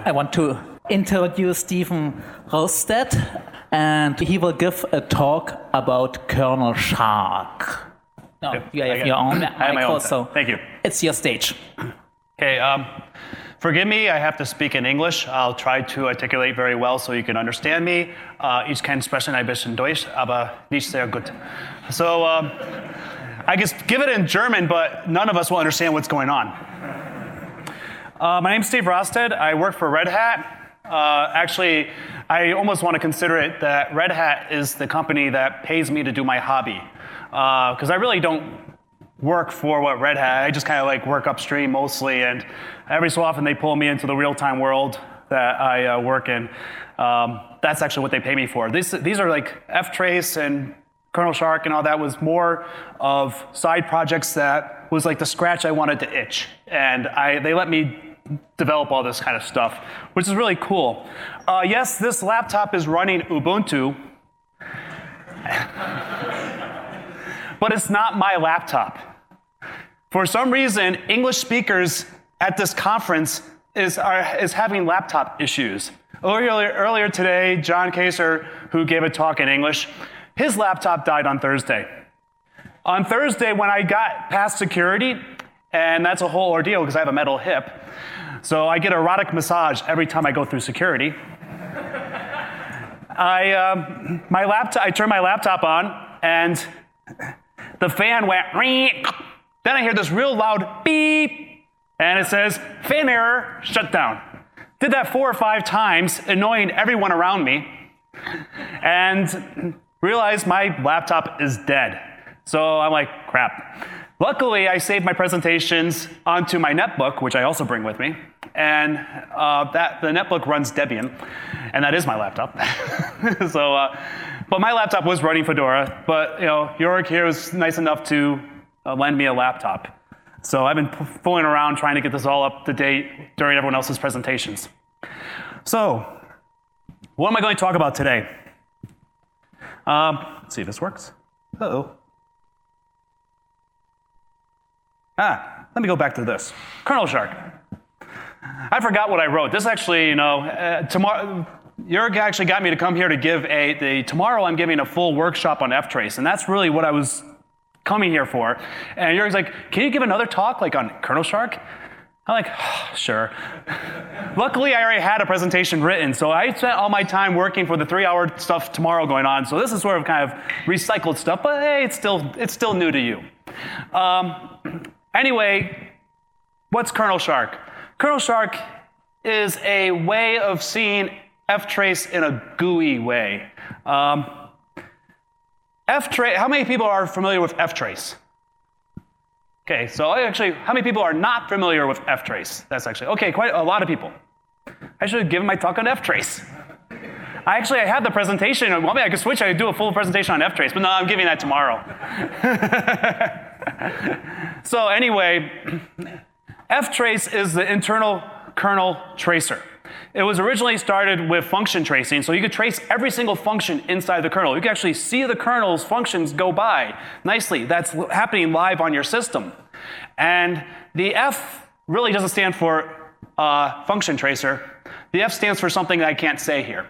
I want to introduce Stephen Rosted, and he will give a talk about Kernel Shark. No, you have your own micro, so thank you. It's your stage. Okay, forgive me, I have to speak in English. I'll try to articulate very well so you can understand me. Ich kann sprechen ein bisschen Deutsch, aber nicht sehr gut. So, I guess give it in German, but none of us will understand what's going on. My name's Steve Rosted. I work for Red Hat. Actually, I almost want to consider it that Red Hat is the company that pays me to do my hobby. Because I really don't work for what Red Hat. I just kind of like work upstream mostly, and every so often they pull me into the real-time world that I work in. That's actually what they pay me for. These are like ftrace and Kernel Shark and all that was more of side projects that was like the scratch I wanted to itch. And they let me develop all this kind of stuff, which is really cool. Yes, this laptop is running Ubuntu, but it's not my laptop. For some reason, English speakers at this conference is having laptop issues. Earlier today, John Kaser, who gave a talk in English, his laptop died on Thursday. On Thursday, when I got past security, and that's a whole ordeal because I have a metal hip, so I get erotic massage every time I go through security. I turned my laptop on, and the fan went, then I hear this real loud beep, and it says, fan error, shut down. Did that 4 or 5 times, annoying everyone around me, and realized my laptop is dead. So I'm like, crap. Luckily, I saved my presentations onto my netbook, which I also bring with me, and the netbook runs Debian, and that is my laptop. But my laptop was running Fedora, but Jörg here was nice enough to lend me a laptop. So I've been fooling around trying to get this all up to date during everyone else's presentations. So, what am I going to talk about today? Let's see if this works. Uh-oh. Let me go back to this. Kernel Shark. I forgot what I wrote. This actually, tomorrow, Jörg actually got me to come here to give tomorrow I'm giving a full workshop on ftrace, and that's really what I was coming here for. And Jörg's like, can you give another talk like on Kernel Shark? I'm like, sure. Luckily, I already had a presentation written, so I spent all my time working for the 3-hour stuff tomorrow going on, so this is sort of kind of recycled stuff, but hey, it's still new to you. Anyway, what's Kernel Shark? Kernel Shark is a way of seeing ftrace in a GUI way. Ftrace. How many people are familiar with ftrace? Okay, so actually, how many people are not familiar with ftrace? That's actually, okay, quite a lot of people. I should have given my talk on ftrace. I had the presentation. Well, maybe I could switch. I could do a full presentation on ftrace, but no, I'm giving that tomorrow. So anyway, ftrace is the internal kernel tracer. It was originally started with function tracing, so you could trace every single function inside the kernel. You can actually see the kernel's functions go by nicely. That's happening live on your system. And the F really doesn't stand for function tracer. The F stands for something that I can't say here.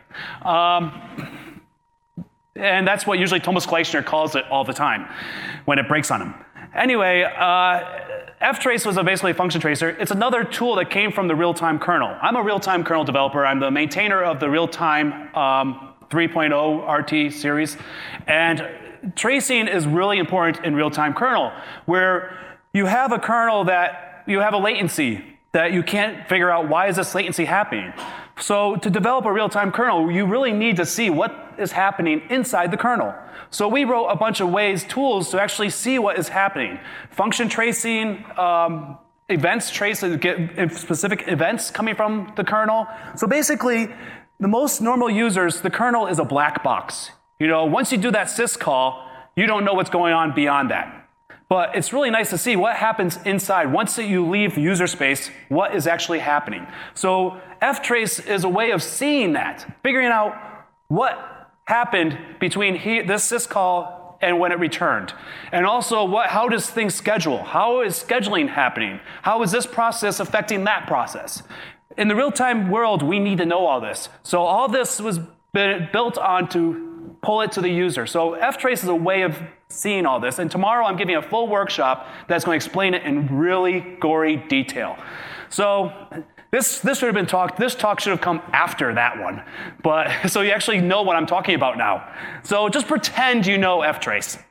And that's what usually Thomas Gleichner calls it all the time when it breaks on him. Anyway, ftrace was basically a function tracer. It's another tool that came from the real-time kernel. I'm a real-time kernel developer. I'm the maintainer of the real-time 3.0 RT series. And tracing is really important in real-time kernel, where you have a kernel that you have a latency that you can't figure out why is this latency happening. So to develop a real-time kernel, you really need to see what is happening inside the kernel. So we wrote a bunch of tools to actually see what is happening. Function tracing, events tracing, get specific events coming from the kernel. So basically, the most normal users, the kernel is a black box. Once you do that syscall, you don't know what's going on beyond that. But it's really nice to see what happens inside. Once you leave user space, what is actually happening. So ftrace is a way of seeing that, figuring out what happened between this syscall and when it returned. And also, how does things schedule? How is scheduling happening? How is this process affecting that process? in the real-time world, we need to know all this. So all this was built on to pull it to the user. So ftrace is a way of seeing all this. And tomorrow I'm giving a full workshop that's going to explain it in really gory detail. So this should have been talked. This talk should have come after that one. But so you actually know what I'm talking about now. So just pretend you know ftrace.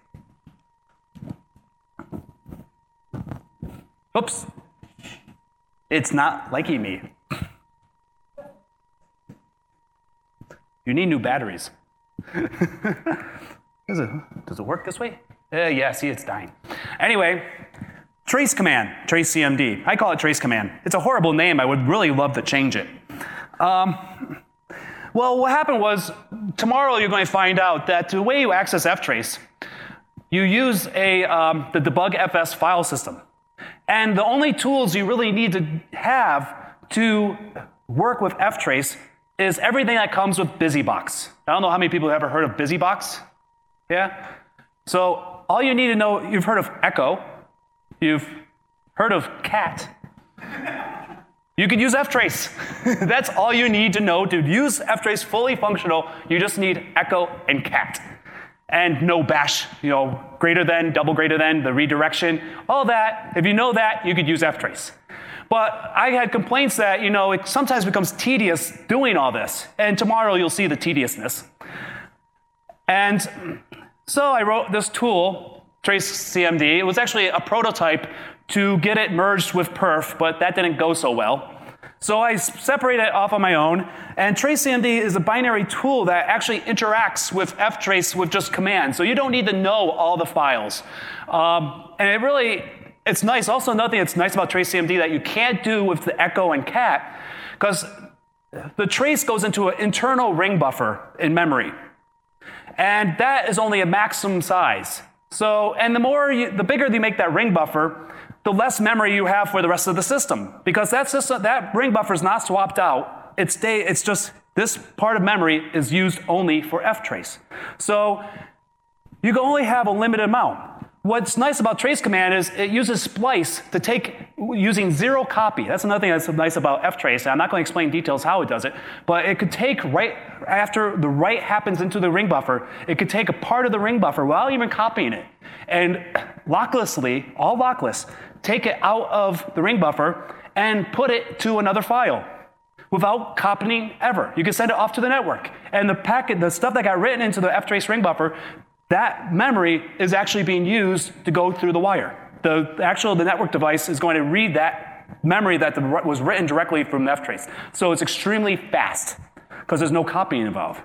Oops. It's not liking me. You need new batteries. Does it work this way? Yeah, see, it's dying. Anyway, trace command, trace CMD. I call it trace command. It's a horrible name. I would really love to change it. Well, what happened was, tomorrow you're going to find out that the way you access ftrace, you use the debug.fs file system. And the only tools you really need to have to work with ftrace is everything that comes with BusyBox. I don't know how many people have ever heard of BusyBox. Yeah? So all you need to know, you've heard of Echo. You've heard of Cat. You could use ftrace. That's all you need to know to use ftrace fully functional. You just need Echo and Cat. And no bash, greater than, double greater than, the redirection, all that. If you know that, you could use ftrace. But I had complaints that, it sometimes becomes tedious doing all this. And tomorrow you'll see the tediousness. And so I wrote this tool, Trace CMD. It was actually a prototype to get it merged with perf, but that didn't go so well. So I separated it off on my own. And Trace CMD is a binary tool that actually interacts with ftrace with just commands. So you don't need to know all the files. And it's nice. Also, another thing that's nice about Trace CMD that you can't do with the Echo and Cat, because the trace goes into an internal ring buffer in memory. And that is only a maximum size. So, and the bigger you make that ring buffer, the less memory you have for the rest of the system. Because that ring buffer is not swapped out. It's just this part of memory is used only for ftrace. So you can only have a limited amount. What's nice about trace command is it uses splice to take using zero copy. That's another thing that's nice about ftrace. I'm not going to explain details how it does it, but it could take right after the write happens into the ring buffer, it could take a part of the ring buffer without even copying it, and locklessly, all lockless, take it out of the ring buffer and put it to another file without copying ever. You can send it off to the network. And the stuff that got written into the ftrace ring buffer, that memory is actually being used to go through the wire. The network device is going to read that memory that was written directly from the ftrace. So it's extremely fast because there's no copying involved.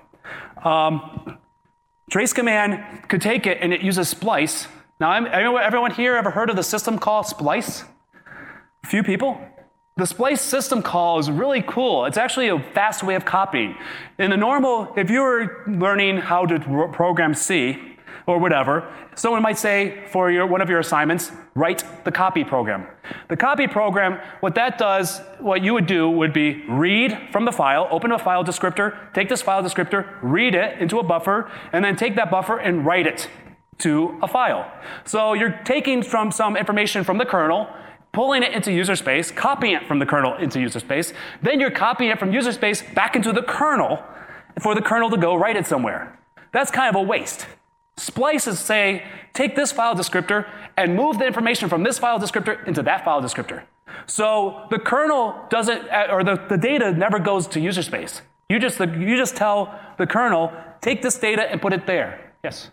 Trace command could take it and it uses splice. Now, everyone here ever heard of the system call splice? A few people? The splice system call is really cool. It's actually a fast way of copying. If you were learning how to program C, or whatever, someone might say for one of your assignments, write the copy program. The copy program, what you would do would be read from the file, open a file descriptor, take this file descriptor, read it into a buffer, and then take that buffer and write it to a file. So you're taking from some information from the kernel, pulling it into user space, copying it from the kernel into user space, then you're copying it from user space back into the kernel for the kernel to go write it somewhere. That's kind of a waste. Splice is take this file descriptor and move the information from this file descriptor into that file descriptor. So the kernel doesn't, or the data never goes to user space. You just tell the kernel, take this data and put it there. Yes?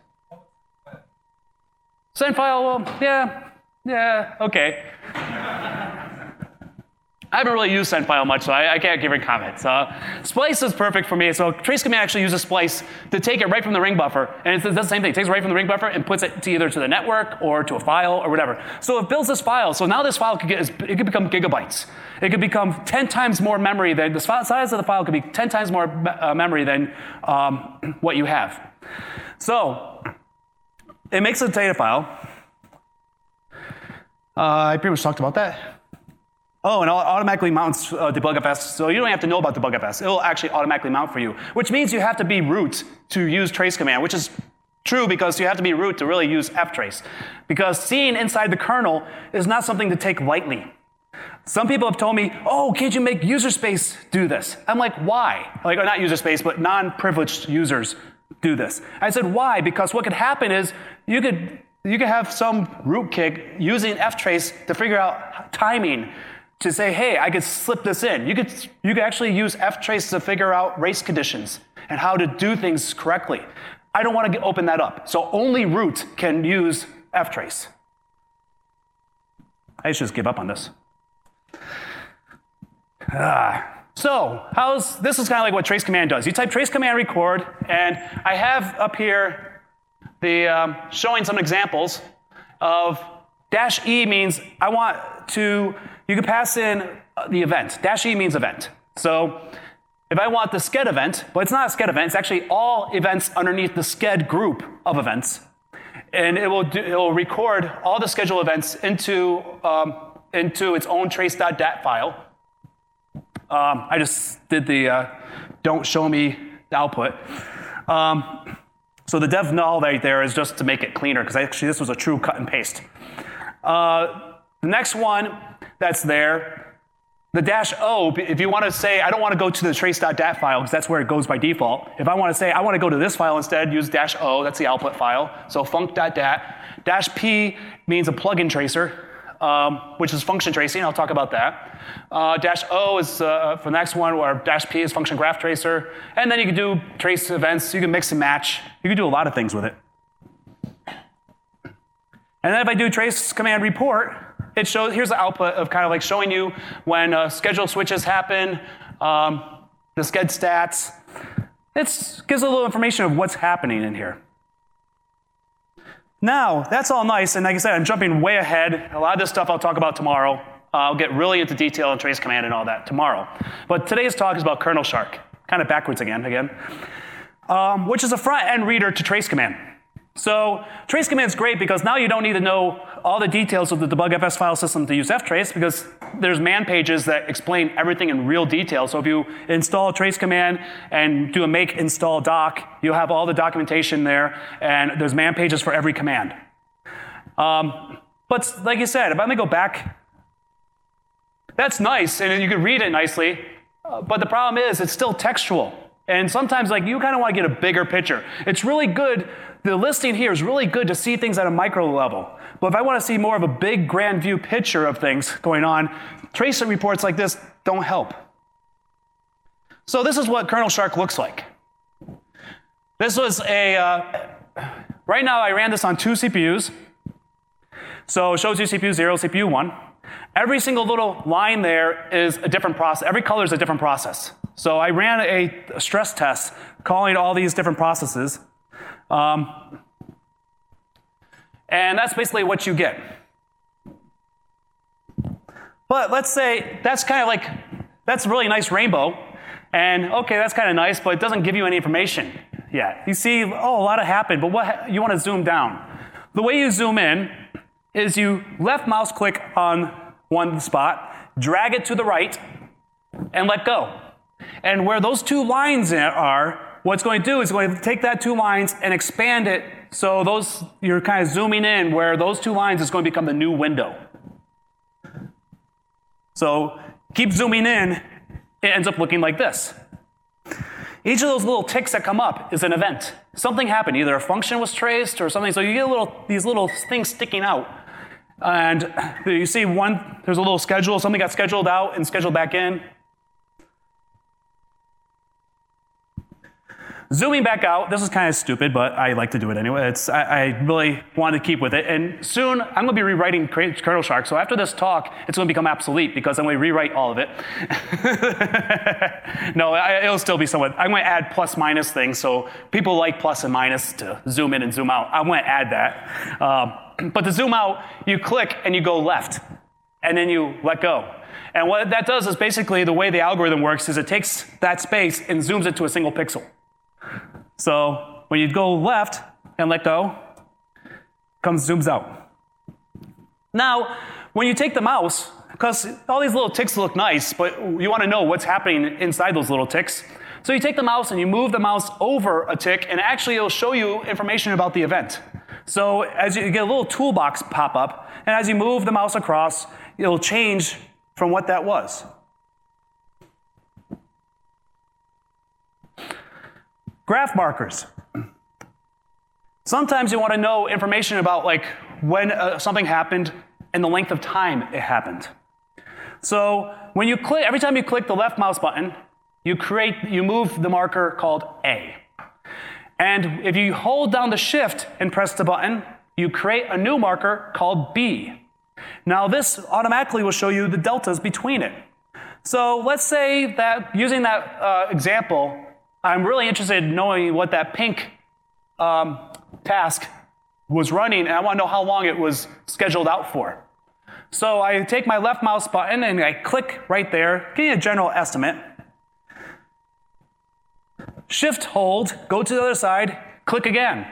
Send file, well, yeah, okay. I haven't really used sendfile much, so I can't give a comment. So splice is perfect for me. So trace command actually uses splice to take it right from the ring buffer, and it does the same thing. It takes it right from the ring buffer and puts it either to the network or to a file or whatever. So it builds this file. So now this file could become gigabytes. It could become 10 times more memory than the size of the file could be 10 times more memory than what you have. So it makes a data file. I pretty much talked about that. Oh, and it automatically mounts debug.fs, so you don't have to know about debug.fs. It'll actually automatically mount for you, which means you have to be root to use trace command, which is true because you have to be root to really use ftrace. Because seeing inside the kernel is not something to take lightly. Some people have told me, oh, can't you make user space do this? I'm like, why? Like, or not user space, but non-privileged users do this. I said, why? Because what could happen is you could have some rootkit using ftrace to figure out timing to say, hey, I could slip this in. You could actually use ftrace to figure out race conditions and how to do things correctly. I don't want to open that up. So only root can use ftrace. I should just give up on this. So this is kind of like what trace command does. You type trace command record, and I have up here the showing some examples of -e means I want to, you can pass in the event. -e means event. So if I want the sched event, but it's not a sched event, it's actually all events underneath the sched group of events. And it will record all the schedule events into its own trace.dat file. I just did the don't show me the output. So the dev null right there is just to make it cleaner, because actually this was a true cut and paste. The next one that's there, the -o, if you want to say, I don't want to go to the trace.dat file, because that's where it goes by default. If I want to say, I want to go to this file instead, use -o, that's the output file. So func.dat. -p means a plugin tracer, which is function tracing. I'll talk about that. -o is for the next one, where -p is function graph tracer. And then you can do trace events. You can mix and match. You can do a lot of things with it. And then if I do trace command report, it shows, here's the output of kind of like showing you when schedule switches happen, the sched stats. It gives a little information of what's happening in here. Now, that's all nice, and like I said, I'm jumping way ahead. A lot of this stuff I'll talk about tomorrow. I'll get really into detail on trace command and all that tomorrow. But today's talk is about kernel shark, kind of backwards again, which is a front-end reader to trace command. So trace command is great because now you don't need to know all the details of the debug.fs file system to use ftrace, because there's man pages that explain everything in real detail. So if you install trace command and do a make install doc, you'll have all the documentation there, and there's man pages for every command. But like you said, if I'm going to go back, that's nice, and you can read it nicely, but the problem is it's still textual. And sometimes you kind of want to get a bigger picture. It's really good. The listing here is really good to see things at a micro level. But if I want to see more of a big grand view picture of things going on, tracer reports like this don't help. So this is what kernel shark looks like. This was right now I ran this on 2 CPUs. So it shows you CPU 0, CPU 1. Every single little line there is a different process. Every color is a different process. So I ran a stress test calling all these different processes. And that's basically what you get. But let's say that's kind of like, that's a really nice rainbow. And okay, that's kind of nice, but it doesn't give you any information yet. You see, oh, a lot happened, but you want to zoom down. The way you zoom in is you left mouse click on one spot, drag it to the right, and let go. And where those 2 lines are, what it's going to do is going to take that 2 lines and expand it, so you're kind of zooming in where those 2 lines is going to become the new window. So keep zooming in, it ends up looking like this. Each of those little ticks that come up is an event. Something happened, either a function was traced or something, so you get these little things sticking out. And you see there's a little schedule, something got scheduled out and scheduled back in. Zooming back out, this is kind of stupid, but I like to do it anyway. I really want to keep with it. And soon, I'm going to be rewriting kernel shark. So after this talk, it's going to become obsolete because I'm going to rewrite all of it. No, it'll still be somewhat. I'm going to add plus minus things. So people like plus and minus to zoom in and zoom out. I'm going to add that. But to zoom out, you click and you go left. And then you let go. And what that does is basically the way the algorithm works is it takes that space and zooms it to a single pixel. So when you go left and let go, zooms out. Now, when you take the mouse, because all these little ticks look nice, but you want to know what's happening inside those little ticks. So you take the mouse and you move the mouse over a tick, and actually it'll show you information about the event. So as you get a little toolbox pop up, and as you move the mouse across, it'll change from what that was. Graph markers. Sometimes you want to know information about like when something happened and the length of time it happened. So when you click, every time you click the left mouse button, you move the marker called A. And if you hold down the shift and press the button, you create a new marker called B. Now this automatically will show you the deltas between it. So let's say that using that example, I'm really interested in knowing what that pink task was running, and I want to know how long it was scheduled out for. So I take my left mouse button and I click right there, getting a general estimate. Shift hold, go to the other side, click again.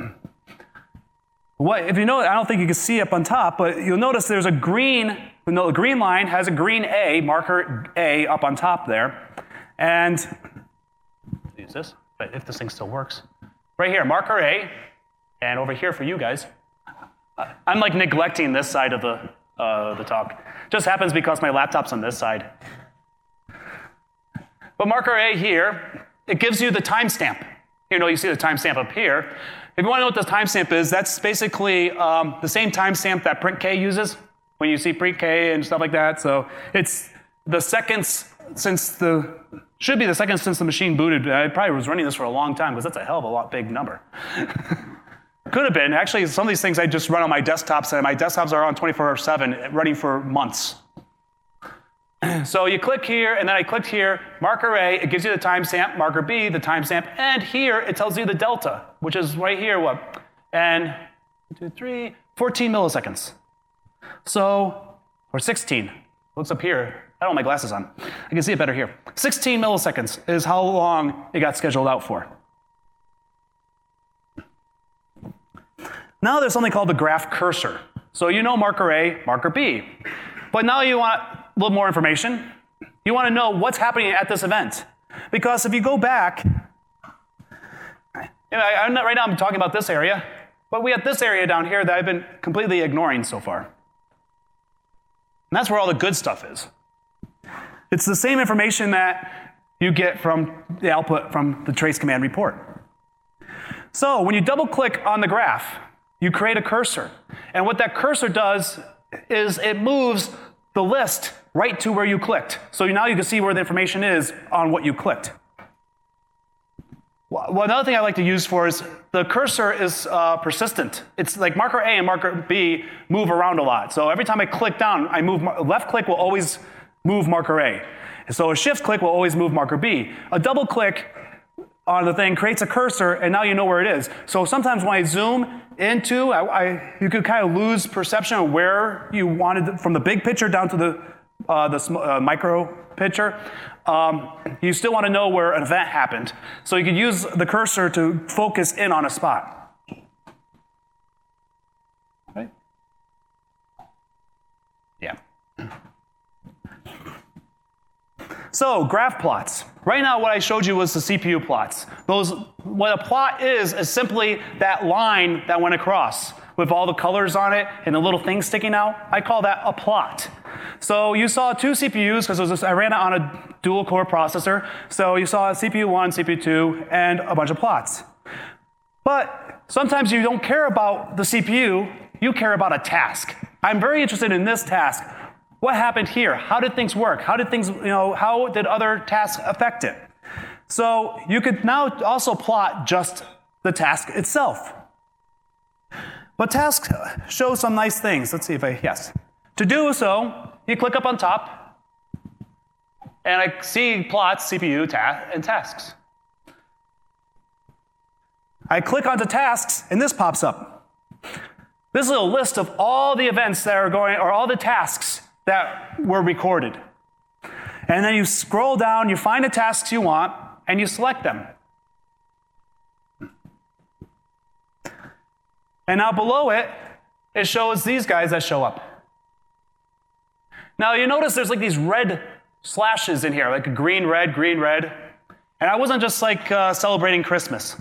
If you know, I don't think you can see up on top, but you'll notice there's a green, the green line has a green A, marker A up on top there. And use this, but if this thing still works. Right here, marker A, and over here for you guys. I'm like neglecting this side of the talk. Just happens because my laptop's on this side. But marker A here, it gives you the timestamp. You see the timestamp up here. If you want to know what the timestamp is, that's basically the same timestamp that print K uses when you see print K and stuff like that. So it's the seconds since should be the seconds since the machine booted. I probably was running this for a long time because that's a hell of a big number. Could have been. Actually, some of these things I just run on my desktops, and my desktops are on 24/7, running for months. So you click here, and then I clicked here, marker A, it gives you the timestamp, marker B, the timestamp, and here it tells you the delta, which is right here, and 14 milliseconds. So, or 16. Looks up here. I don't have my glasses on. I can see it better here. 16 milliseconds is how long it got scheduled out for. Now there's something called the graph cursor. So you know marker A, marker B. But now you want a little more information. You want to know what's happening at this event. Because if you go back, right now I'm talking about this area, but we have this area down here that I've been completely ignoring so far. And that's where all the good stuff is. It's the same information that you get from the output from the trace command report. So when you double click on the graph, you create a cursor. And what that cursor does is it moves the list right to where you clicked. So now you can see where the information is on what you clicked. Well, another thing I like to use for is the cursor is persistent. It's like marker A and marker B move around a lot. So every time I click down, left click will always move marker A. So a shift click will always move marker B. A double click on the thing creates a cursor, and now you know where it is. So sometimes when I zoom into, you could kind of lose perception of where you wanted, from the big picture down to the micro picture. You still want to know where an event happened. So you could use the cursor to focus in on a spot. Right? Yeah. So graph plots. Right now what I showed you was the CPU plots. What a plot is simply that line that went across with all the colors on it and the little thing sticking out. I call that a plot. So you saw two CPUs because I ran it on a dual core processor. So you saw CPU 1, CPU 2, and a bunch of plots. But sometimes you don't care about the CPU, you care about a task. I'm very interested in this task. What happened here? How did things work? How did other tasks affect it? So you could now also plot just the task itself. But tasks show some nice things. Let's see if yes. To do so, you click up on top, and I see plots, CPU, and tasks. I click onto tasks, and this pops up. This is a list of all the events that are going, or all the tasks that were recorded. And then you scroll down, you find the tasks you want, and you select them. And now below it, it shows these guys that show up. Now you notice there's like these red slashes in here, like a green, red, green, red. And I wasn't just like celebrating Christmas.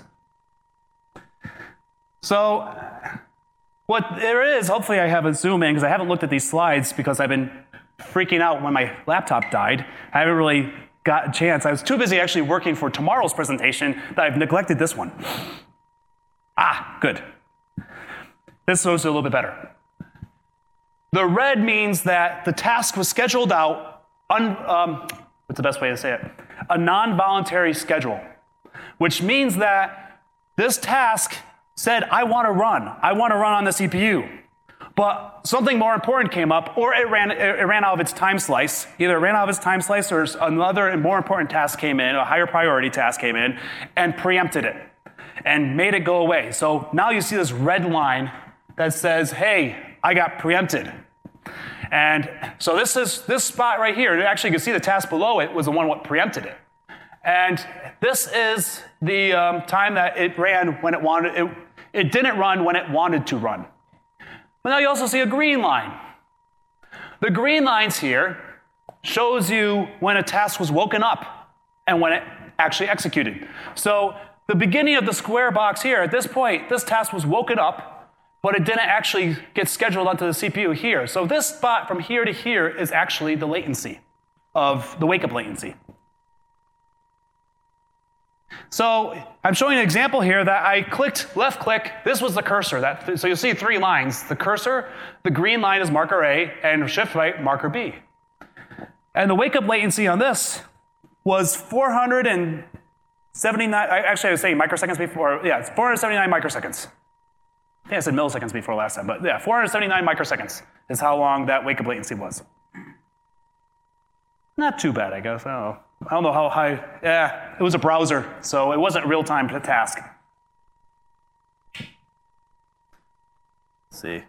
So what there is, hopefully I have a zoom in because I haven't looked at these slides because I've been freaking out when my laptop died. I haven't really got a chance. I was too busy actually working for tomorrow's presentation that I've neglected this one. Good. This shows it a little bit better. The red means that the task was scheduled out, what's the best way to say it? A non-voluntary schedule, which means that this task said, I want to run on the CPU. But something more important came up, or it ran out of its time slice. Either it ran out of its time slice, or another and more important task came in, a higher priority task came in, and preempted it, and made it go away. So now you see this red line that says, hey, I got preempted. And so this spot right here, actually you can see the task below it was the one what preempted it. And this is the time that it ran when it wanted, it didn't run when it wanted to run. But now you also see a green line. The green lines here shows you when a task was woken up and when it actually executed. So the beginning of the square box here, at this point, this task was woken up, but it didn't actually get scheduled onto the CPU here. So this spot from here to here is actually the latency of the wake-up latency. So I'm showing an example here that I clicked left click. This was the cursor. So you'll see 3 lines. The cursor, the green line is marker A, and shift right, marker B. And the wake-up latency on this was 479, actually I was saying microseconds before, yeah, it's 479 microseconds. I think I said milliseconds before last time, but yeah, 479 microseconds is how long that wake-up latency was. Not too bad, I guess. I don't know how high. Yeah, it was a browser, so it wasn't real-time task. Let's see.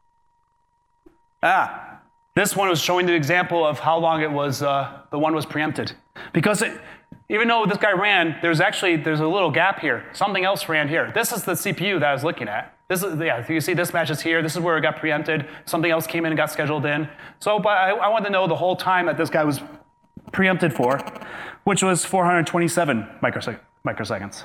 This one was showing the example of how long it was, the one was preempted. Because even though this guy ran, there's a little gap here. Something else ran here. This is the CPU that I was looking at. This is, yeah, you see this matches here. This is where it got preempted. Something else came in and got scheduled in. So, but I wanted to know the whole time that this guy was preempted for, which was 427 microseconds.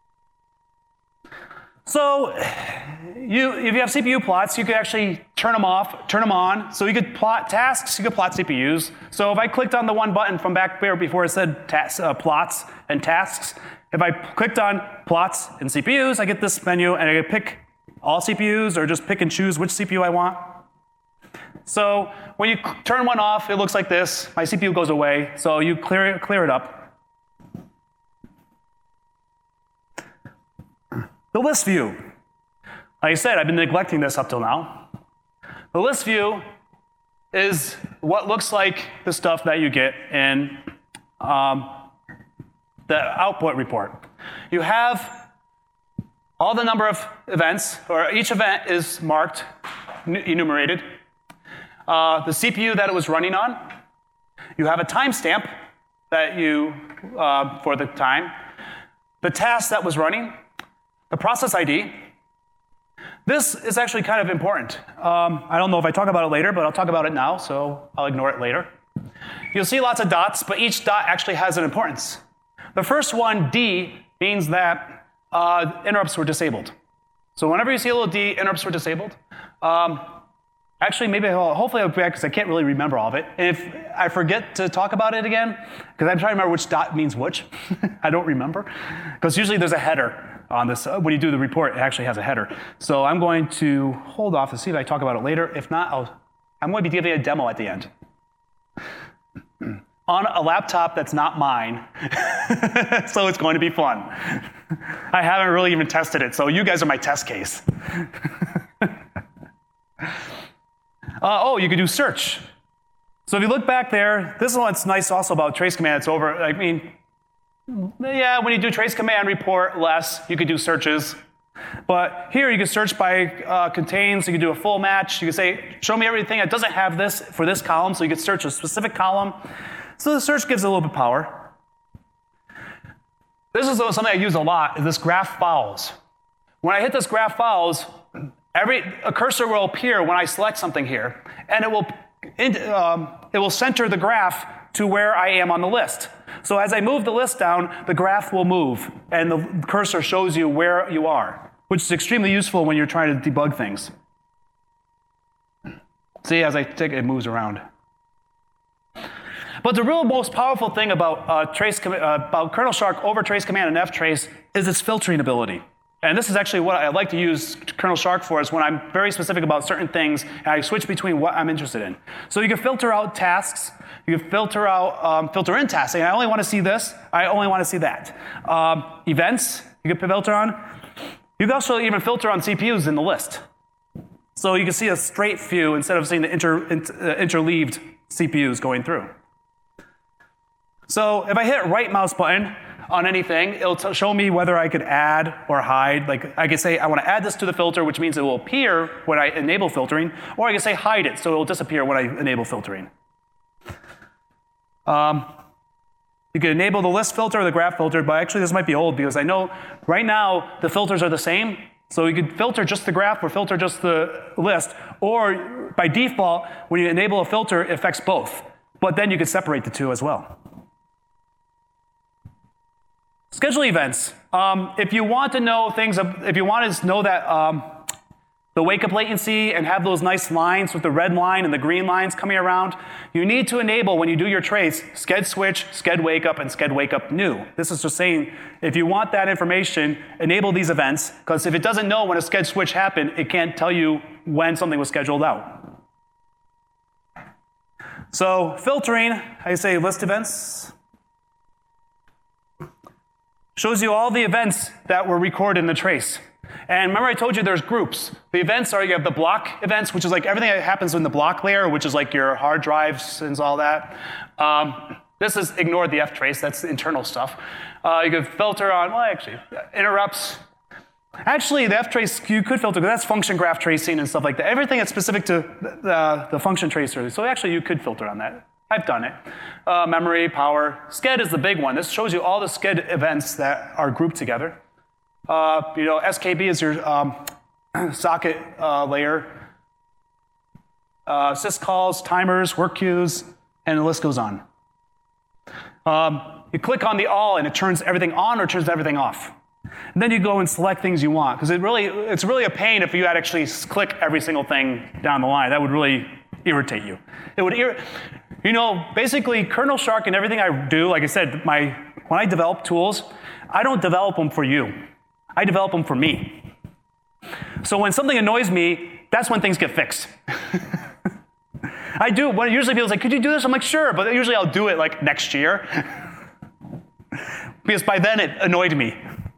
So if you have CPU plots, you could actually turn them off, turn them on. So you could plot tasks, you could plot CPUs. So if I clicked on the one button from back there before it said plots and tasks, if I clicked on plots and CPUs, I get this menu, and I can pick all CPUs or just pick and choose which CPU I want. So when you turn one off, it looks like this. My CPU goes away, so you clear it up. The list view. Like I said, I've been neglecting this up till now. The list view is what looks like the stuff that you get in the output report. You have all the number of events, or each event is marked, enumerated. The CPU that it was running on. You have a timestamp that you, for the time. The task that was running. The process ID. This is actually kind of important. I don't know if I talk about it later, but I'll talk about it now, so I'll ignore it later. You'll see lots of dots, but each dot actually has an importance. The first one, D, means that interrupts were disabled. So whenever you see a little D, interrupts were disabled. Actually, maybe hopefully I'll be back because I can't really remember all of it. And if I forget to talk about it again, because I'm trying to remember which dot means which, I don't remember. Because usually there's a header on this. When you do the report, it actually has a header. So I'm going to hold off to see if I talk about it later. If not, I'm going to be giving a demo at the end. On a laptop that's not mine, so it's going to be fun. I haven't really even tested it, so you guys are my test case. You could do search. So if you look back there, this is what's nice also about trace command. It's over. I mean, yeah, when you do trace command report less, you could do searches. But here you can search by contains. You can do a full match. You can say, show me everything that doesn't have this for this column. So you could search a specific column. So the search gives it a little bit of power. This is something I use a lot, is this graph follows. When I hit this graph follows, a cursor will appear when I select something here, and it will center the graph to where I am on the list. So as I move the list down, the graph will move, and the cursor shows you where you are, which is extremely useful when you're trying to debug things. See, as I take it, it moves around. But the real most powerful thing about about kernel shark over trace command and ftrace is its filtering ability. And this is actually what I like to use kernel shark for, is when I'm very specific about certain things and I switch between what I'm interested in. So you can filter out tasks, you can filter in tasks, and I only want to see this, I only want to see that. Events, you can filter on. You can also even filter on CPUs in the list. So you can see a straight view instead of seeing the interleaved CPUs going through. So if I hit right mouse button on anything, it'll show me whether I could add or hide. Like I could say, I want to add this to the filter, which means it will appear when I enable filtering, or I can say hide it, so it will disappear when I enable filtering. You can enable the list filter or the graph filter, but actually this might be old because I know right now the filters are the same. So you could filter just the graph or filter just the list, or by default, when you enable a filter, it affects both. But then you could separate the two as well. Schedule events. If you want to know things, if you want to know that the wake-up latency and have those nice lines with the red line and the green lines coming around, you need to enable, when you do your trace, sched switch, sched wake-up, and sched wake-up new. This is just saying, if you want that information, enable these events, because if it doesn't know when a sched switch happened, it can't tell you when something was scheduled out. So filtering, I say list events. Shows you all the events that were recorded in the trace. And remember I told you there's groups. The events are, you have the block events, which is like everything that happens in the block layer, which is like your hard drives and all that. This is ignore the ftrace, that's the internal stuff. You could filter on, well actually, interrupts. Actually, the ftrace you could filter, because that's function graph tracing and stuff like that. Everything that's specific to the function tracer. So actually you could filter on that. I've done it. Memory, power. Sched is the big one. This shows you all the sched events that are grouped together. SKB is your socket layer. Syscalls, timers, work queues, and the list goes on. You click on the all and it turns everything on or turns everything off. And then you go and select things you want, because it's really a pain if you had to actually click every single thing down the line. That would really irritate you. It would basically kernel shark and everything I do, like I said, when I develop tools, I don't develop them for you. I develop them for me. So when something annoys me, that's when things get fixed. I do, when usually people say, could you do this? I'm like, sure, but usually I'll do it like next year. Because by then it annoyed me.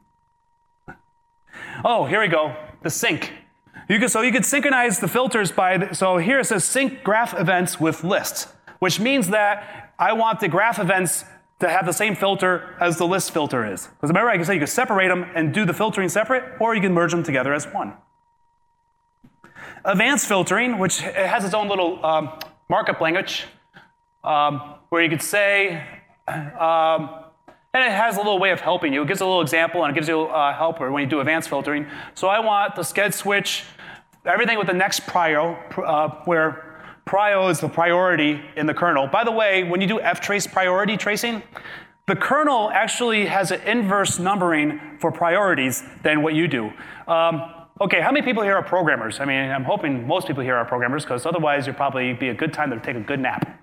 Oh, here we go, the sync. So you could synchronize the filters so here it says sync graph events with lists, which means that I want the graph events to have the same filter as the list filter is. Because remember, I can say you can separate them and do the filtering separate, or you can merge them together as one. Advanced filtering, which has its own little markup language, where you could say, and it has a little way of helping you. It gives a little example, and it gives you a helper when you do advanced filtering. So I want the sched switch, everything with the next prio, where prio is the priority in the kernel. By the way, when you do ftrace priority tracing, the kernel actually has an inverse numbering for priorities than what you do. Okay, how many people here are programmers? I mean, I'm hoping most people here are programmers, because otherwise it'd probably be a good time to take a good nap.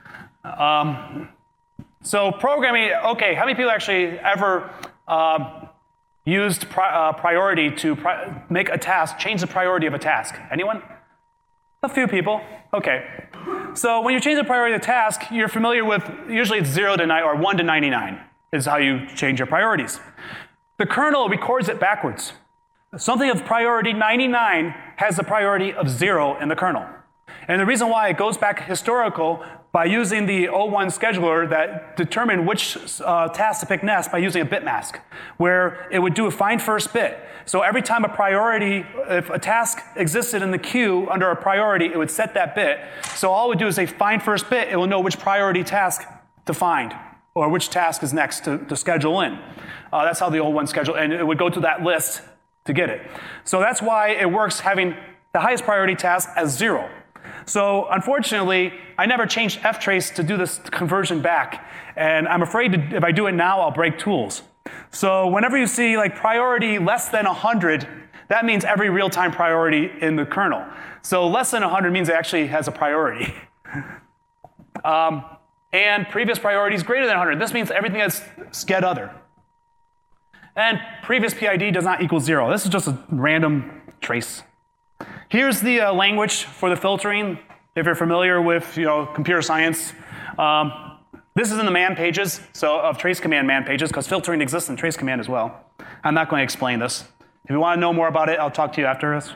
So programming, okay, how many people actually ever used priority to make a task, change the priority of a task? Anyone? A few people. Okay. So when you change the priority of the task, you're familiar with, usually it's 0 to 9 or 1 to 99 is how you change your priorities. The kernel records it backwards. Something of priority 99 has the priority of 0 in the kernel. And the reason why it goes back historical by using the O1 scheduler that determined which task to pick next by using a bit mask, where it would do a find first bit. So every time a priority, if a task existed in the queue under a priority, it would set that bit. So all it would do is say find first bit, it will know which priority task to find, or which task is next to schedule in. That's how the O1 schedule, and it would go to that list to get it. So that's why it works having the highest priority task as 0. So unfortunately, I never changed ftrace to do this conversion back. And I'm afraid if I do it now, I'll break tools. So whenever you see like priority less than 100, that means every real-time priority in the kernel. So less than 100 means it actually has a priority. and previous priority is greater than 100. This means everything that's sched other. And previous PID does not equal 0. This is just a random trace. Here's the language for the filtering. If you're familiar with computer science, this is in the man pages, so of trace command man pages, because filtering exists in trace command as well. I'm not going to explain this. If you want to know more about it, I'll talk to you after this.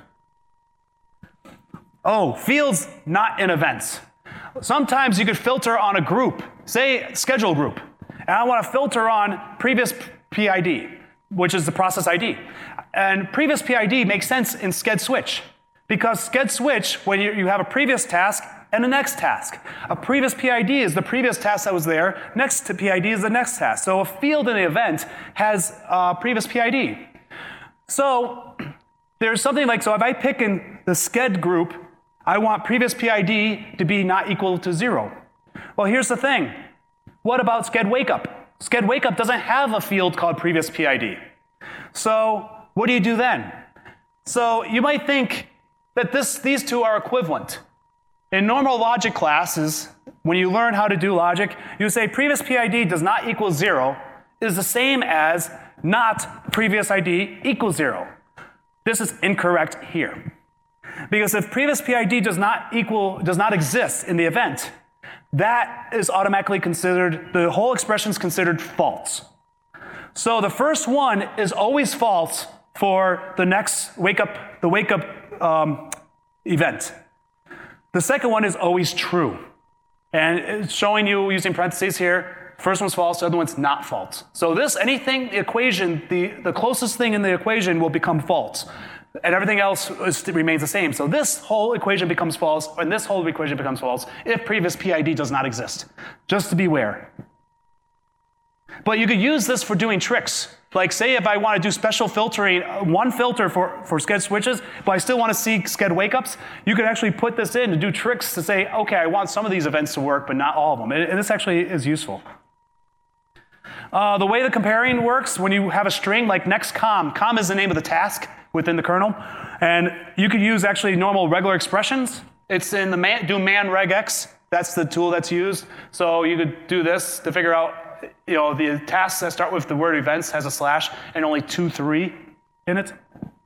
Oh, fields not in events. Sometimes you could filter on a group, say schedule group, and I want to filter on previous PID, which is the process ID. And previous PID makes sense in sched switch, because sched switch, when you have a previous task and a next task. A previous PID is the previous task that was there, next to PID is the next task. So a field in the event has previous PID. So there's something like, so if I pick in the sched group, I want previous PID to be not equal to 0. Well, here's the thing. What about sched wakeup? Sched wakeup doesn't have a field called previous PID. So what do you do then? So you might think that these two are equivalent. In normal logic classes, when you learn how to do logic, you say previous PID does not equal 0 is the same as not previous ID equals 0. This is incorrect here. Because if previous PID does not exist in the event, that is automatically considered, the whole expression is considered false. So the first one is always false for the next wake up event. The second one is always true. And it's showing you using parentheses here, first one's false, the other one's not false. So anything, the equation, the closest thing in the equation will become false. And everything else remains the same. So this whole equation becomes false, and this whole equation becomes false if previous PID does not exist. Just to beware. But you could use this for doing tricks. Like say if I want to do special filtering, one filter for sched switches, but I still want to see sched wakeups, you could actually put this in to do tricks to say, okay, I want some of these events to work, but not all of them. And this actually is useful. The way the comparing works, when you have a string like nextCom, com is the name of the task within the kernel, and you could use actually normal regular expressions. It's in the man regex. That's the tool that's used. So you could do this to figure out, the tasks that start with the word events has a slash and only 2, 3 in it.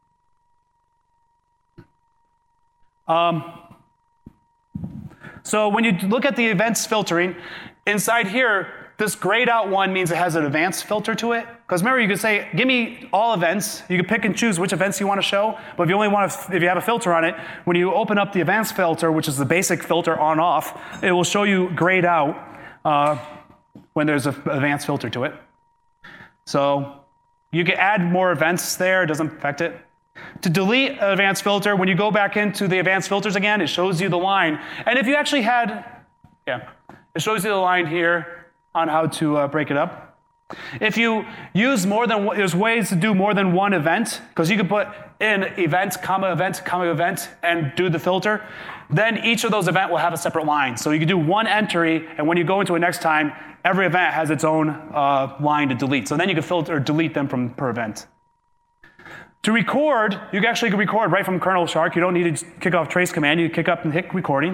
So when you look at the events filtering, inside here, this grayed out one means it has an advanced filter to it. Because remember, you could say, give me all events. You could pick and choose which events you want to show. But if you have a filter on it, when you open up the advanced filter, which is the basic filter on off, it will show you grayed out when there's an advanced filter to it. So you can add more events there. It doesn't affect it. To delete an advanced filter, when you go back into the advanced filters again, it shows you the line. And if you actually it shows you the line here on how to break it up. If you use there's ways to do more than one event, because you could put in event, comma, event, and do the filter. Then each of those events will have a separate line. So you can do one entry, and when you go into it next time, every event has its own line to delete. So then you can filter or delete them per event. To record, you actually can record right from kernel shark. You don't need to kick off trace command. You kick up and hit recording.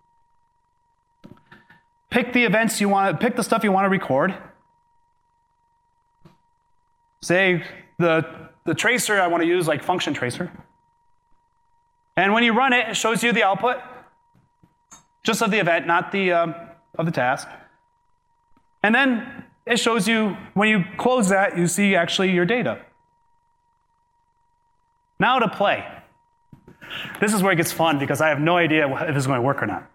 Pick the events pick the stuff you want to record. Say the tracer I want to use, like function tracer. And when you run it, it shows you the output, just of the event, not the of the task. And then it shows you, when you close that, you see actually your data. Now to play. This is where it gets fun, because I have no idea if this is going to work or not.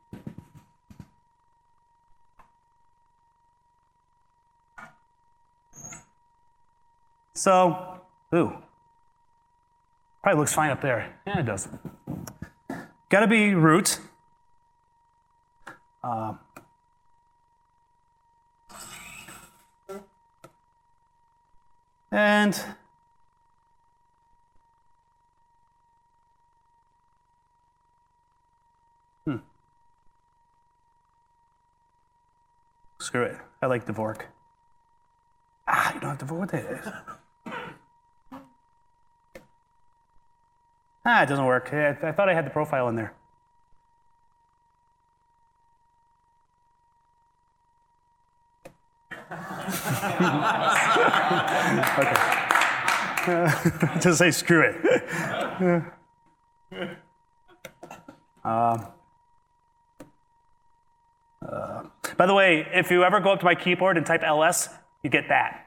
So, probably looks fine up there. Yeah, it does. Got to be root. And screw it. I like Dvorak. You don't have Dvorak. It doesn't work. I thought I had the profile in there. Okay. Just say screw it. By the way, if you ever go up to my keyboard and type ls, you get that.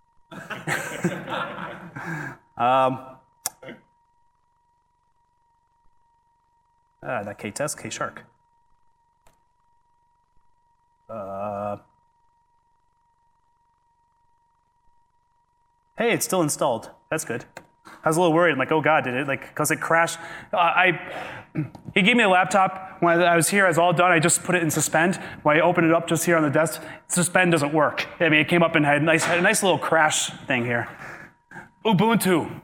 That K-test, K-shark. Hey, it's still installed. That's good. I was a little worried. I'm like, oh God, did it? Like, because it crashed. He gave me a laptop. When I was here, I was all done. I just put it in suspend. When I opened it up just here on the desk, suspend doesn't work. I mean, it came up and had a nice little crash thing here. Ubuntu.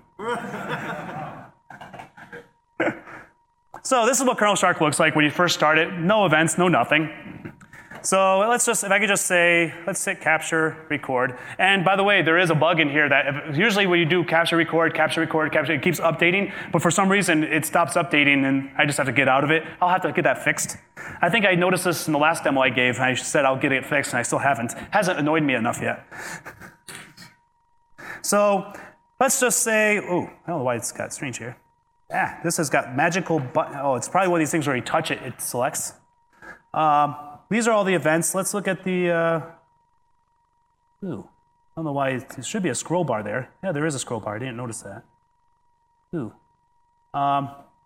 So this is what Kernel Shark looks like when you first start it. No events, no nothing. So let's just, if I could just say, let's hit capture, record. And by the way, there is a bug in here that usually when you do capture, record, it keeps updating. But for some reason, it stops updating, and I just have to get out of it. I'll have to get that fixed. I think I noticed this in the last demo I gave. I said I'll get it fixed, and I still haven't. Hasn't annoyed me enough yet. So let's just say, oh, I don't know why it's got strange here. Yeah, this has got magical button. Oh, it's probably one of these things where you touch it, it selects. These are all the events. Let's look at the, I don't know why, there should be a scroll bar there. Yeah, there is a scroll bar, I didn't notice that. Trying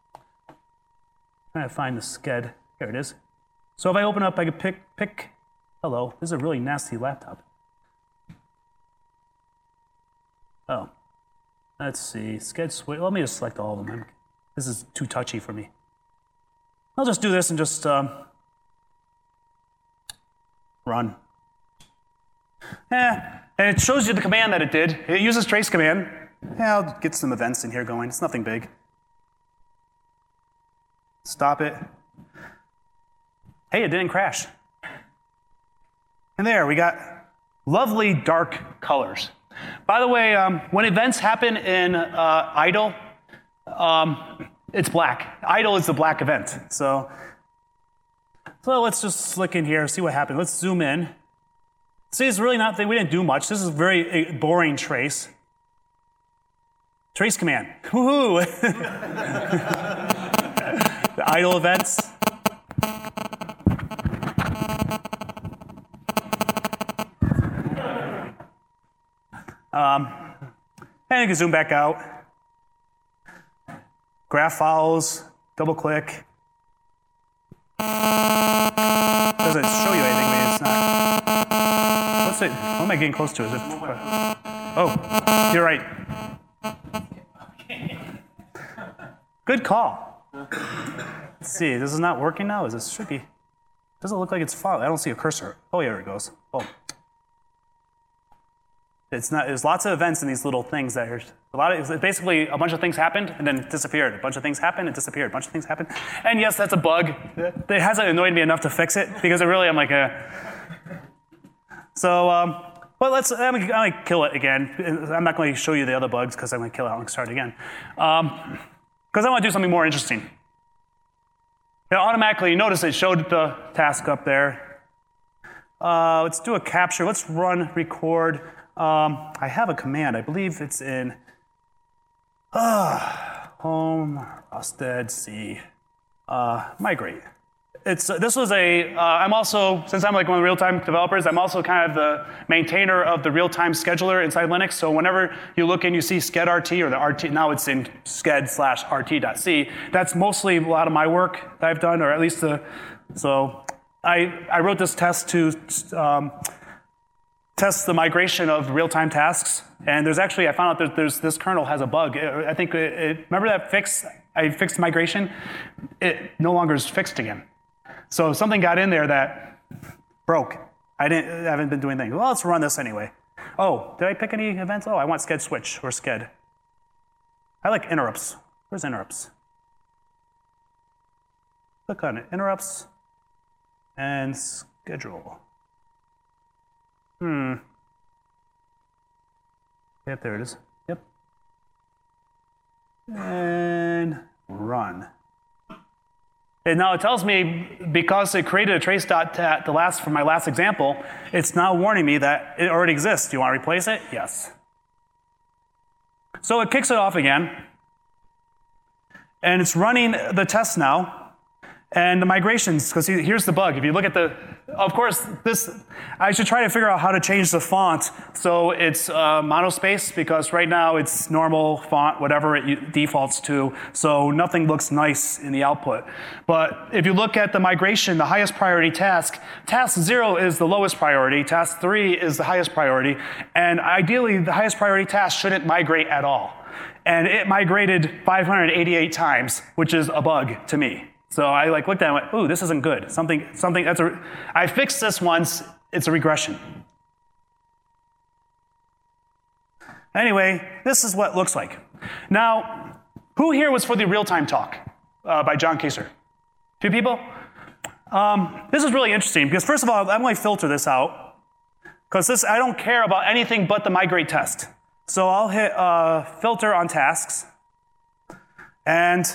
to find the sched, here it is. So if I open up, I could pick, hello, this is a really nasty laptop. Oh, let's see, sched switch, let me just select all of them. This is too touchy for me. I'll just do this and just, run. And it shows you the command that it did. It uses trace command. Yeah, I'll get some events in here going. It's nothing big. Stop it. Hey, it didn't crash. And there, we got lovely dark colors. By the way, when events happen in idle, it's black. Idle is the black event. So let's just look in here, see what happened. Let's zoom in. See, it's really not, we didn't do much. This is very boring trace. Trace command, woohoo! The idle events. And you can zoom back out. Graph files, double click. Doesn't show you anything when it's not. What's it? What am I getting close to? Is it? Oh, you're right. Good call. Let's see. This is not working now. Is this should be? Doesn't look like it's following. I don't see a cursor. Oh, yeah, there it goes. Oh. It's not. There's lots of events in these little things that are basically a bunch of things happened and then disappeared. A bunch of things happened and disappeared. A bunch of things happened. And yes, that's a bug. It hasn't annoyed me enough to fix it because I'm like So, well, I'm gonna kill it again. I'm not going to show you the other bugs because I'm going to kill it. I'm going to start again because I want to do something more interesting. Automatically, you notice it showed the task up there. Let's do a capture. Let's run record. I have a command. I believe it's in home Rosted C migrate. This was I'm also, since I'm like one of the real-time developers, I'm also kind of the maintainer of the real-time scheduler inside Linux. So whenever you look in, you see sched_rt or the RT, now it's in sched/rt.c. That's mostly a lot of my work that I've done, or at least so I wrote this test to test the migration of real-time tasks. And there's actually, I found out that this kernel has a bug. I think remember that fix? I fixed migration. It no longer is fixed again. So something got in there that broke. I haven't been doing anything. Well, let's run this anyway. Oh, did I pick any events? Oh, I want sched switch or sched. I like interrupts. Where's interrupts? Click on it. Interrupts and schedule. Yep, there it is. Yep. And run. And now it tells me, because it created a trace dot for my last example, it's now warning me that it already exists. Do you want to replace it? Yes. So it kicks it off again, and it's running the test now. And the migrations, because here's the bug. If you look at of course, I should try to figure out how to change the font so it's monospace, because right now it's normal font, whatever it defaults to, so nothing looks nice in the output. But if you look at the migration, the highest priority task 0 is the lowest priority, task 3 is the highest priority, and ideally the highest priority task shouldn't migrate at all. And it migrated 588 times, which is a bug to me. So I looked at it and went, ooh, this isn't good. I fixed this once, it's a regression. Anyway, this is what it looks like. Now, who here was for the real-time talk by John Kacer? 2 people? This is really interesting because first of all, I'm going to filter this out because I don't care about anything but the migrate test. So I'll hit filter on tasks and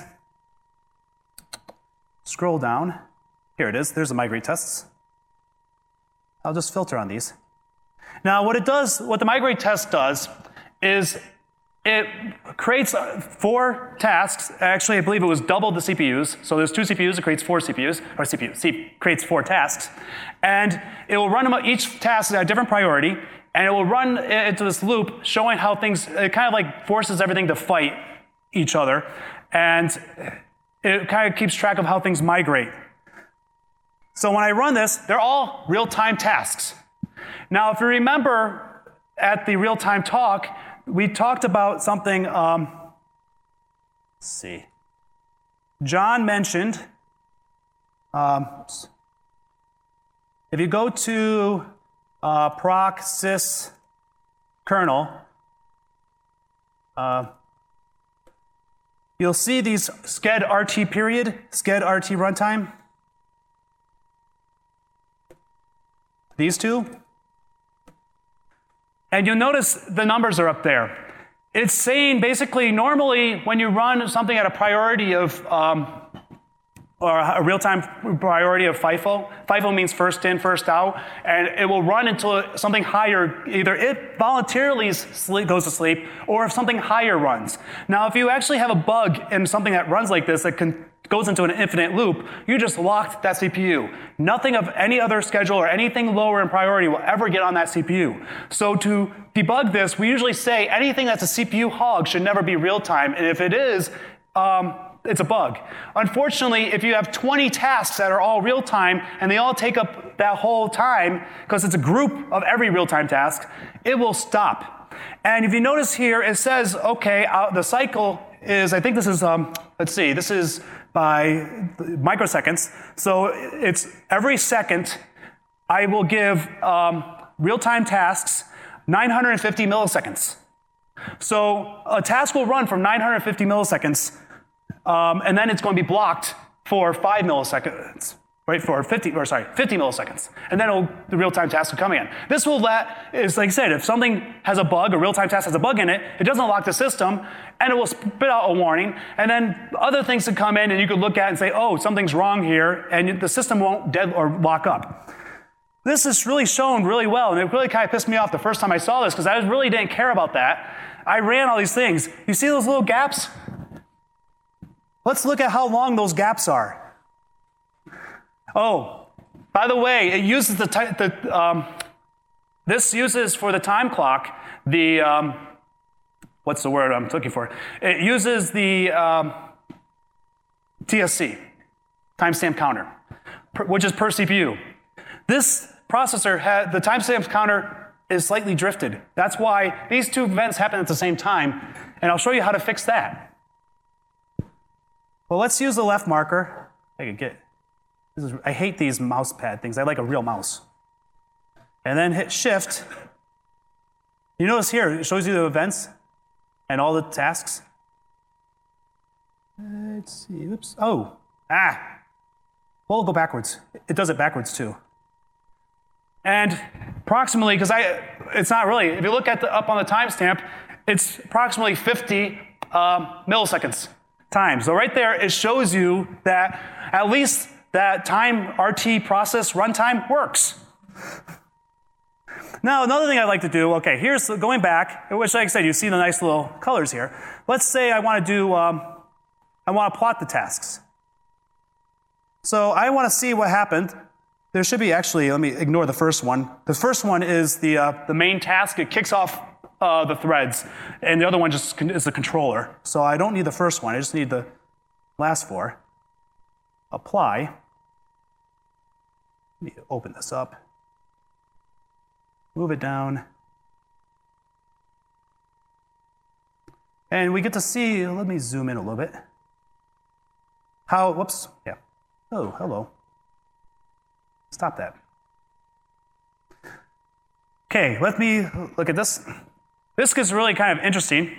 scroll down. Here it is. There's the migrate tests. I'll just filter on these. Now, what the migrate test does is it creates 4 tasks. Actually, I believe it was double the CPUs. So there's 2 CPUs, it creates 4 CPUs, or creates 4 tasks. And it will run them, each task at a different priority, and it will run into this loop showing how things, it kind of like forces everything to fight each other. And it kind of keeps track of how things migrate. So when I run this, they're all real-time tasks. Now, if you remember at the real-time talk, we talked about something, let's see. John mentioned, if you go to proc sys kernel, you'll see these sched RT period, sched RT runtime. These 2. And you'll notice the numbers are up there. It's saying basically normally when you run something at a priority of, or a real-time priority of FIFO. FIFO means first in, first out, and it will run until something higher, either it voluntarily goes to sleep, or if something higher runs. Now, if you actually have a bug in something that runs like this that goes into an infinite loop, you just locked that CPU. Nothing of any other schedule or anything lower in priority will ever get on that CPU. So to debug this, we usually say anything that's a CPU hog should never be real-time, and if it is, it's a bug. Unfortunately, if you have 20 tasks that are all real-time and they all take up that whole time, because it's a group of every real-time task, it will stop. And if you notice here, it says, okay, the cycle is, I think this is, let's see, this is by microseconds. So it's every second, I will give real-time tasks 950 milliseconds. So a task will run from 950 milliseconds and then it's going to be blocked for 5 milliseconds, right? For 50 milliseconds. And then the real-time task will come again. This will is like I said, if something has a bug, a real-time task has a bug in it, it doesn't lock the system, and it will spit out a warning. And then other things can come in, and you could look at it and say, oh, something's wrong here, and the system won't dead or lock up. This is really shown really well, and it really kind of pissed me off the first time I saw this, because I really didn't care about that. I ran all these things. You see those little gaps? Let's look at how long those gaps are. Oh, by the way, it uses this uses for the time clock what's the word I'm looking for? It uses the TSC, timestamp counter, which is per CPU. This processor the timestamp counter is slightly drifted. That's why these 2 events happen at the same time, and I'll show you how to fix that. Well, let's use the left marker. I hate these mouse pad things. I like a real mouse. And then hit Shift. You notice here, it shows you the events and all the tasks. Let's see, oops. Oh, well, we'll go backwards. It does it backwards too. And approximately, because it's not really, if you look at up on the timestamp, it's approximately 50 milliseconds. Time. So right there, it shows you that at least that time RT process runtime works. Now, another thing I'd like to do, okay, here's going back, which, like I said, you see the nice little colors here. Let's say I want to do, I want to plot the tasks. So I want to see what happened. There should be actually, let me ignore the first one. The first one is the main task. It kicks off the threads, and the other one just is the controller. So I don't need the first one. I just need the last four. Apply. Let me open this up. Move it down. And we get to see, let me zoom in a little bit. How, whoops, yeah. Oh, hello. Stop that. Okay, let me look at this. This gets really kind of interesting.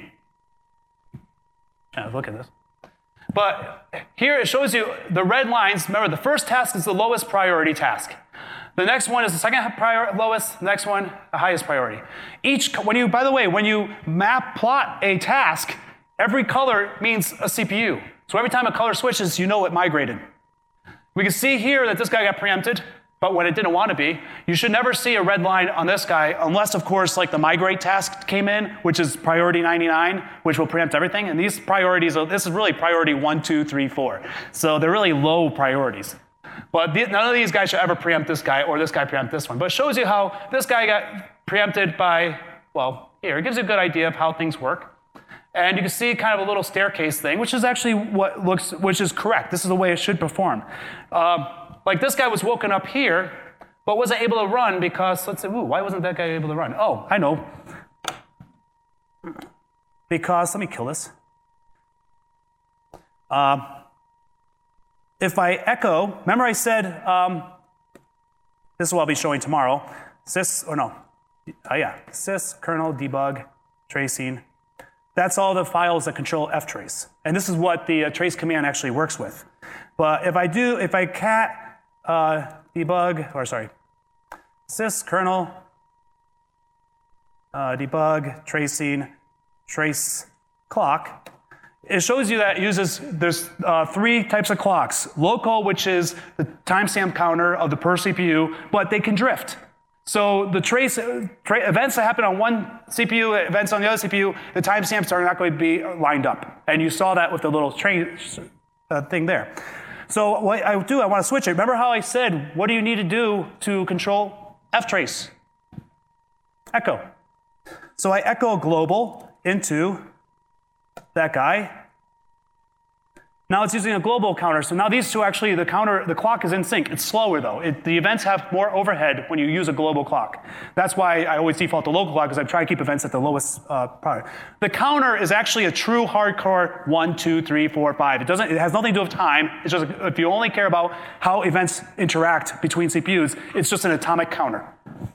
Look at this. But here it shows you the red lines. Remember, the first task is the lowest priority task. The next one is the second lowest. The next one, the highest priority. By the way, when you plot a task, every color means a CPU. So every time a color switches, you know it migrated. We can see here that this guy got preempted, but when it didn't want to be. You should never see a red line on this guy unless, of course, like the migrate task came in, which is priority 99, which will preempt everything. And these priorities, this is really priority 1, 2, 3, 4. So they're really low priorities. But none of these guys should ever preempt this guy or this guy preempt this one. But it shows you how this guy got preempted by, well, here. It gives you a good idea of how things work. And you can see kind of a little staircase thing, which is actually which is correct. This is the way it should perform. Like this guy was woken up here, but wasn't able to run because, let's say, ooh, why wasn't that guy able to run? Oh, I know. Because, let me kill this. If I echo, remember I said, this is what I'll be showing tomorrow, sys kernel debug tracing. That's all the files that control ftrace. And this is what the trace command actually works with. But if I cat sys kernel debug tracing trace clock, it shows you that there's three types of clocks. Local, which is the timestamp counter of the per CPU, but they can drift. So the trace events that happen on one CPU, events on the other CPU, the timestamps are not going to be lined up. And you saw that with the little thing there. So what I do, I want to switch it. Remember how I said, what do you need to do to control ftrace? Echo. So I echo global into that guy. Now it's using a global counter. So now these two actually, the clock is in sync. It's slower though. The events have more overhead when you use a global clock. That's why I always default to local clock, because I try to keep events at the lowest power. The counter is actually a true hardcore 1, 2, 3, 4, 5. It has nothing to do with time. It's just, if you only care about how events interact between CPUs, it's just an atomic counter.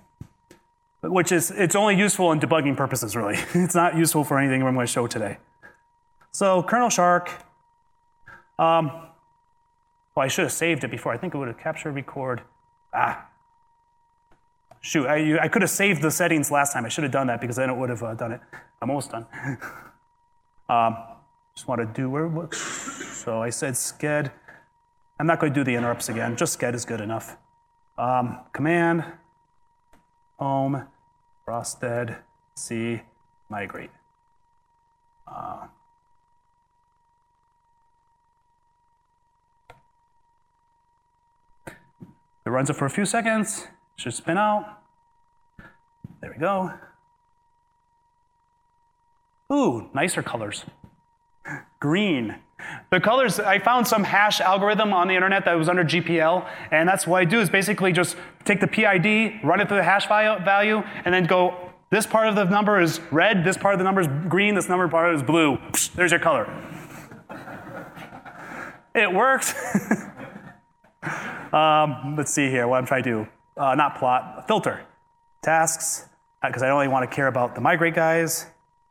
It's only useful in debugging purposes, really. It's not useful for anything I'm going to show today. So kernel shark. Well, I should have saved it before. I think it would have capture, record. Shoot, I could have saved the settings last time. I should have done that because then it would have done it. I'm almost done. Just want to do so I said sked. I'm not going to do the interrupts again. Just sked is good enough. Command, home, frosted, C, migrate. It runs it for a few seconds, should spin out. There we go. Ooh, nicer colors. Green. The colors, I found some hash algorithm on the internet that was under GPL, and that's what I do is basically just take the PID, run it through the hash value, and then go, this part of the number is red, this part of the number is green, this part is blue. There's your color. It works. Let's see here, what I'm trying to do. Not plot, filter. Tasks, because I only want to care about the migrate guys.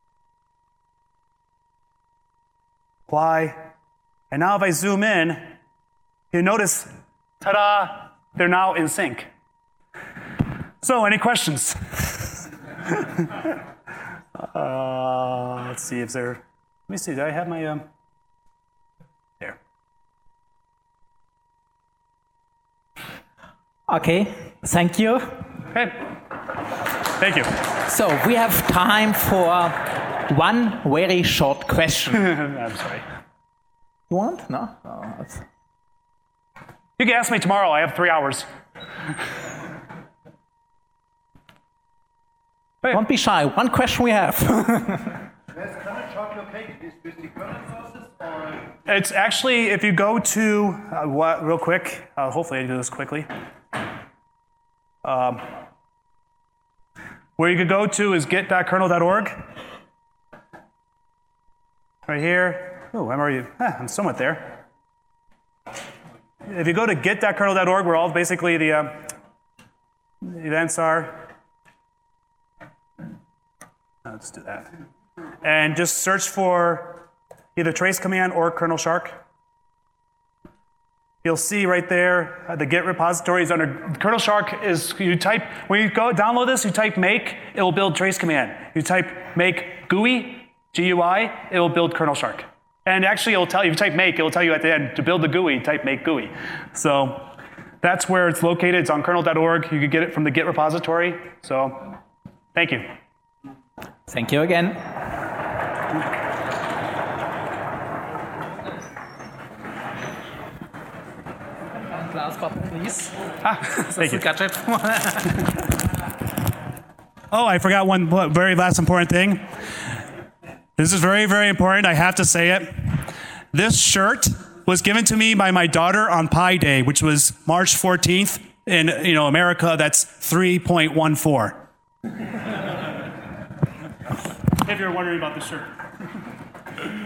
Apply. And now if I zoom in, you notice, ta-da, they're now in sync. So, any questions? Let's see if there, let me see, do I have my, there. Okay, thank you. Okay. Thank you. So we have time for one very short question. I'm sorry. You want? No? Oh, that's... You can ask me tomorrow. I have 3 hours. Don't be shy. One question we have. It's actually, if you go to, real quick, hopefully I do this quickly. Where you could go to is get.kernel.org. Right here. Oh, where are you? I'm somewhat there. If you go to get.kernel.org, where all basically the events are, let's do that. And just search for either trace command or kernel shark. You'll see right there the Git repository is under kernel shark. Is you type when you go download this, you type make, it will build trace command. You type make GUI, GUI, it will build kernel shark. And actually, it'll tell you if you type make, it will tell you at the end to build the GUI, type make GUI. So that's where it's located. It's on kernel.org. You can get it from the Git repository. So thank you. Thank you again. Last but not least. Thank you. Gadget. Oh, I forgot one very last important thing. This is very, very important. I have to say it. This shirt was given to me by my daughter on Pi Day, which was March 14th. In America, that's 3.14. If you're wondering about the shirt.